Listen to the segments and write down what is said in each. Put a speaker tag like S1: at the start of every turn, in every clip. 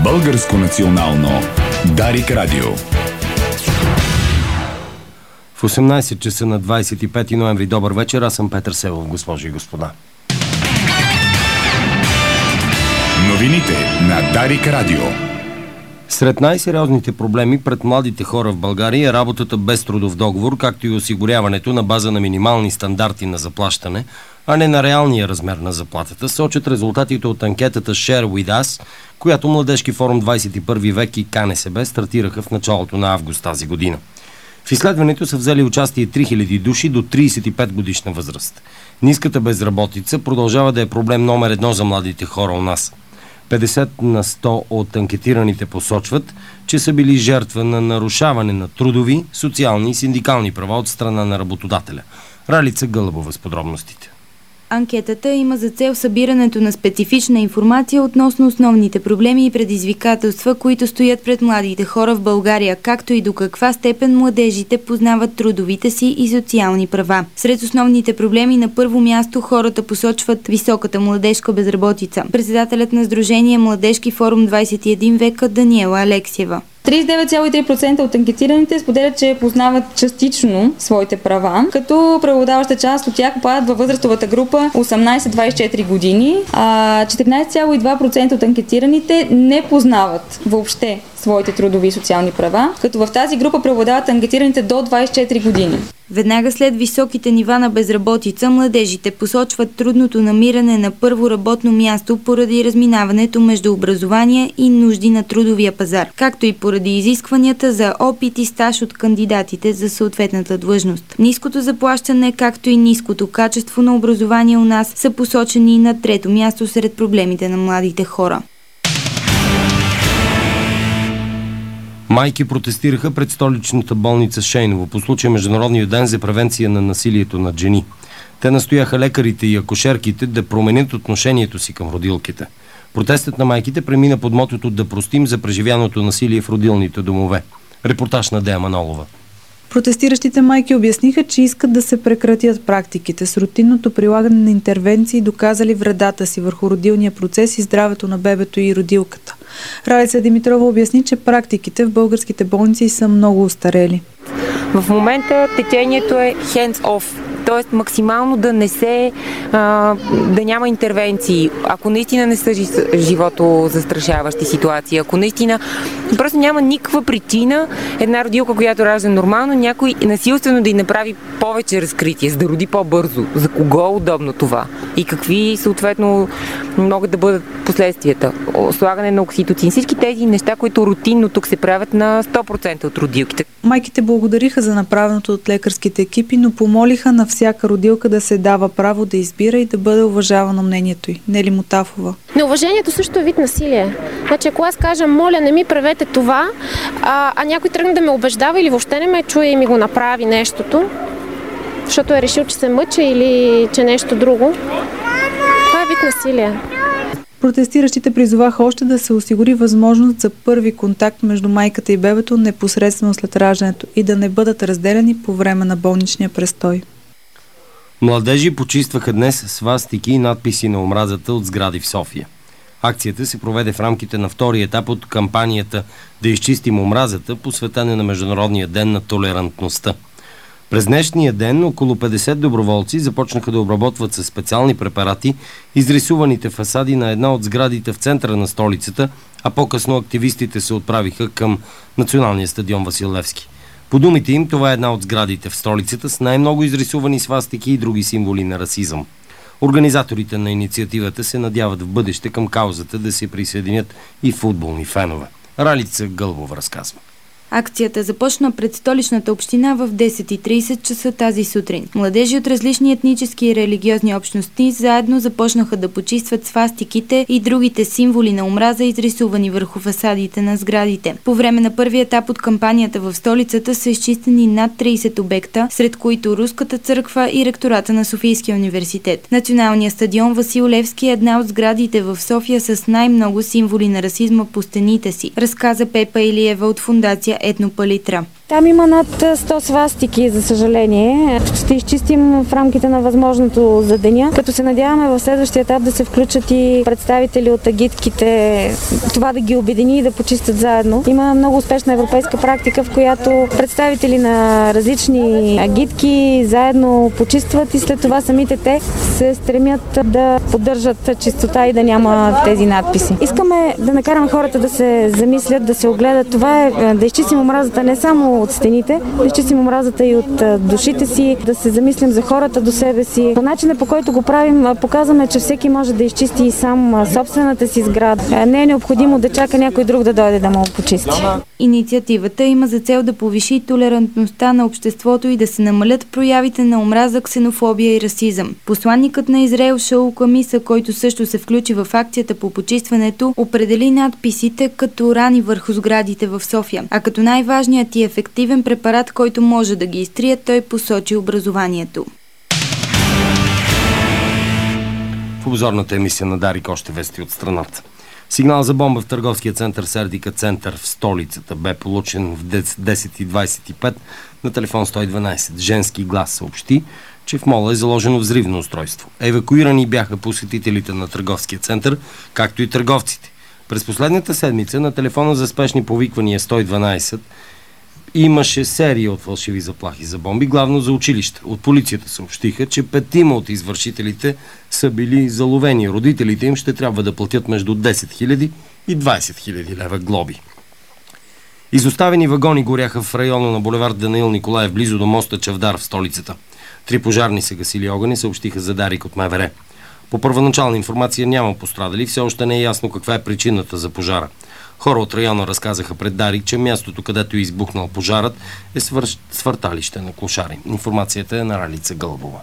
S1: Българско национално Дарик Радио.
S2: В 18 часа на 25 ноември. Добър вечер, аз съм Петър Севов, госпожи и господа.
S1: Новините на Дарик Радио.
S2: Сред най-сериозните проблеми пред младите хора в България е работата без трудов договор, както и осигуряването на база на минимални стандарти на заплащане, а не на реалния размер на заплатата, сочат резултатите от анкетата Share With Us, която Младежки форум 21 век и КНСБ стартираха в началото на август тази година. В изследването са взели участие 3000 души до 35 годишна възраст. Ниската безработица продължава да е проблем номер 1 за младите хора у нас. 50% от анкетираните посочват, че са били жертва на нарушаване на трудови, социални и синдикални права от страна на работодателя. Ралица Гълъбова с подробностите.
S3: Анкетата има за цел събирането на специфична информация относно основните проблеми и предизвикателства, които стоят пред младите хора в България, както и до каква степен младежите познават трудовите си и социални права. Сред основните проблеми на първо място хората посочват високата младежка безработица. Председателят на Сдружение Младежки форум 21 века Даниела Алексиева.
S4: 39,3% от анкетираните споделят, че познават частично своите права, като преобладаваща част от тях попадат във възрастовата група 18-24 години, а 14,2% от анкетираните не познават въобще своите трудови и социални права, като в тази група преобладават анкетираните до 24 години.
S3: Веднага след високите нива на безработица, младежите посочват трудното намиране на първо работно място поради разминаването между образование и нужди на трудовия пазар, както и поради изискванията за опит и стаж от кандидатите за съответната длъжност. Ниското заплащане, както и ниското качество на образование у нас са посочени на трето място сред проблемите на младите хора.
S2: Майки протестираха пред столичната болница Шейново по случай Международния ден за превенция на насилието над жени. Те настояха лекарите и акушерките да променят отношението си към родилките. Протестът на майките премина под мотото "Да простим за преживяното насилие в родилните домове". Репортаж на Дея Манолова.
S5: Протестиращите майки обясниха, че искат да се прекратят практиките с рутинното прилагане на интервенции, доказали вредата си върху родилния процес и здравето на бебето и родилката. Ралица Димитрова обясни, че практиките в българските болници са много остарели.
S6: В момента течението е hands-off, т.е. максимално да не се, да няма интервенции. Ако наистина не са живото застрашаващи ситуации, ако наистина просто няма никаква причина една родилка, която ражда нормално, някой насилствено да й направи повече разкритие, за да роди по-бързо. За кого е удобно това? И какви съответно могат да бъдат последствията? Слагане на окситоцин. Всички тези неща, които рутинно тук се правят на 100% от родилките.
S5: Майките благодариха за направеното от лекарските екипи, но помолиха на всяка родилка да се дава право да избира и да бъде уважавано мнението й. Нели Мотафова.
S7: Но уважението също е вид насилие. Значи, ако аз кажа, моля, не ми правете това, а някой тръгне да ме убеждава или въобще не ме чуе и ми го направи нещото, защото е решил, че се мъча или че нещо друго, това е вид насилие.
S5: Протестиращите призоваха още да се осигури възможност за първи контакт между майката и бебето непосредствено след раждането и да не бъдат разделени по време на болничния престой.
S2: Младежи почистваха днес свастики и надписи на омразата от сгради в София. Акцията се проведе в рамките на втори етап от кампанията "Да изчистим омразата", посветена на Международния ден на толерантността. През днешния ден около 50 доброволци започнаха да обработват със специални препарати изрисуваните фасади на една от сградите в центъра на столицата, а по-късно активистите се отправиха към Националния стадион Васил Левски. По думите им, това е една от сградите в столицата с най-много изрисувани свастики и други символи на расизъм. Организаторите на инициативата се надяват в бъдеще към каузата да се присъединят и футболни фенове. Ралица Гълбова разказва.
S3: Акцията започна пред столичната община в 10:30 часа тази сутрин. Младежи от различни етнически и религиозни общности заедно започнаха да почистват свастиките и другите символи на омраза, изрисувани върху фасадите на сградите. По време на първия етап от кампанията в столицата са изчистени над 30 обекта, сред които Руската църква и ректората на Софийския университет. Националният стадион Васил Левски е една от сградите в София с най-много символи на расизма по стените си, разказа Пепа Илиева от фондация Етнопалитра.
S8: Там има над 100 свастики, за съжаление. Ще изчистим в рамките на възможното за деня, като се надяваме в следващия етап да се включат и представители от агитките, това да ги обедини и да почистят заедно. Има много успешна европейска практика, в която представители на различни агитки заедно почистват и след това самите те се стремят да поддържат чистота и да няма тези надписи. Искаме да накараме хората да се замислят, да се огледат. Това е да изчистим омразата не само от стените, да изчистим омразата и от душите си, да се замислим за хората до себе си. По начина, по който го правим, показваме, че всеки може да изчисти и сам собствената си сграда. Не е необходимо да чака някой друг да дойде да му почисти.
S3: Инициативата има за цел да повиши толерантността на обществото и да се намалят проявите на омраза, ксенофобия и расизъм. Посланникът на Израел Шаул Камиса, който също се включи в акцията по почистването, определи надписите като рани върху сградите в София. А като най-важният и ефективен препарат, който може да ги изтрие, той посочи образованието.
S2: В обзорната емисия на Дарик още вести от страната. Сигнал за бомба в търговския център Сердика център в столицата бе получен в 10:25 на телефон 112. Женски глас съобщи, че в мола е заложено взривно устройство. Евакуирани бяха посетителите на търговския център, както и търговците. През последната седмица на телефона за спешни повиквания 112 имаше серия от фалшиви заплахи за бомби, главно за училища. От полицията съобщиха, че 5 от извършителите са били заловени. Родителите им ще трябва да платят между 10 000 и 20 000 лева глоби. Изоставени вагони горяха в района на булевард Данаил Николаев, близо до моста Чавдар в столицата. 3 пожарни са гасили огъня, съобщиха за Дарик от МВР. По първоначална информация няма пострадали, все още не е ясно каква е причината за пожара. Хора от района разказаха пред Дарик, че мястото, където е избухнал пожарът, е свърталище на клошари. Информацията е на Ралица Гълбова.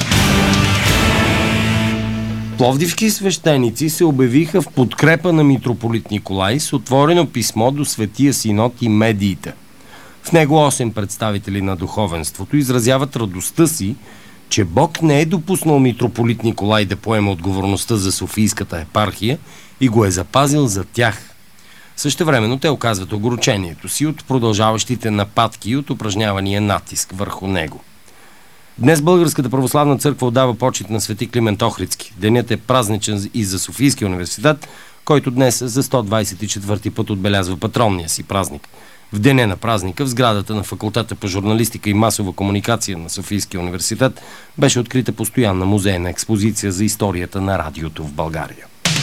S2: Пловдивски свещеници се обявиха в подкрепа на митрополит Николай с отворено писмо до Светия Синод и медиите. В него 8 представители на духовенството изразяват радостта си, че Бог не е допуснал митрополит Николай да поема отговорността за Софийската епархия и го е запазил за тях. Същевременно те оказват огорчението си от продължаващите нападки и от упражнявания натиск върху него. Днес Българската православна църква отдава почит на свети Климент Охридски. Денят е празничен и за Софийския университет, който днес за 124 път отбелязва патронния си празник. В деня на празника в сградата на факултета по журналистика и масова комуникация на Софийския университет беше открита постоянна музейна експозиция за историята на радиото в България.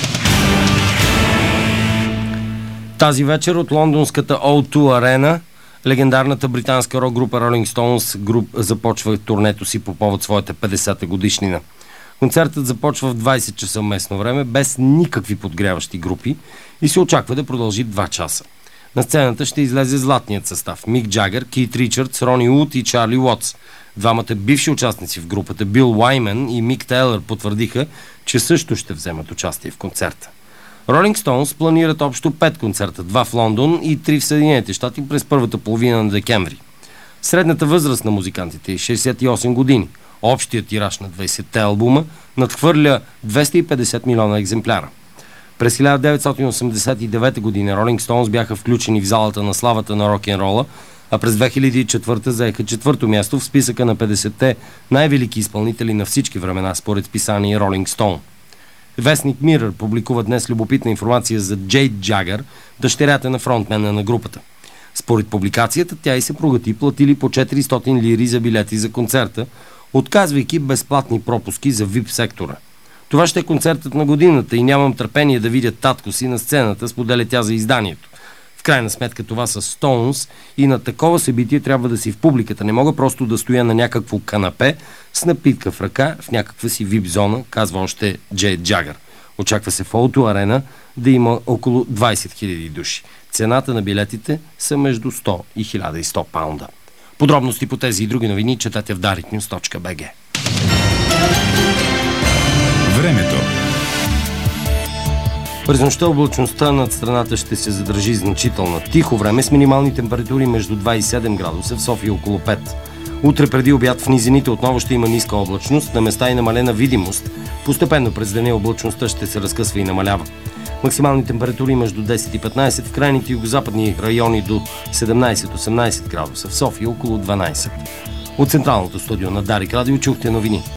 S2: Тази вечер от лондонската O2 арена легендарната британска рок-група Rolling Stones започва турнето си по повод своята 50-та годишнина. Концертът започва в 20 часа местно време, без никакви подгряващи групи и се очаква да продължи 2 часа. На сцената ще излезе златният състав: Мик Джагър, Кит Ричардс, Рони Уд и Чарли Уотс. Двамата бивши участници в групата, Бил Уаймен и Мик Тейлър, потвърдиха, че също ще вземат участие в концерта. Rolling Stones планират общо 5 концерта, 2 в Лондон и 3 в Съединените щати през първата половина на декември. Средната възраст на музикантите е 68 години. Общият тираж на 20-те албума надхвърля 250 милиона екземпляра. През 1989 година Rolling Stones бяха включени в залата на славата на рок-н-рола, а през 2004 заеха 4-то място в списъка на 50-те най-велики изпълнители на всички времена, според списание Rolling Stone. Вестник Mirror публикува днес любопитна информация за Джейд Джагър, дъщерята на фронтмена на групата. Според публикацията, тя и съпругът платили по 400 лири за билети за концерта, отказвайки безплатни пропуски за VIP сектора. Това ще е концертът на годината и нямам търпение да видя татко си на сцената, споделя тя за изданието. В крайна сметка това са Stones и на такова събитие трябва да си в публиката. Не мога просто да стоя на някакво канапе с напитка в ръка в някаква си VIP зона, казва още Джейд Джагър. Очаква се в O2 арена да има около 20 000 души. Цената на билетите са между 100 и 1100 паунда. Подробности по тези и други новини четете в dariknews.bg.
S1: Времето.
S2: През нощта облачността над страната ще се задържи значителна. Тихо време с минимални температури между 2 и 7 градуса, в София около 5. Утре преди обяд в низините отново ще има ниска облачност, на места и намалена видимост. Постепенно през деня облачността ще се разкъсва и намалява. Максимални температури между 10 и 15, в крайните югозападни райони до 17-18 градуса, в София около 12. От централното студио на Дарик Радио чухте новини.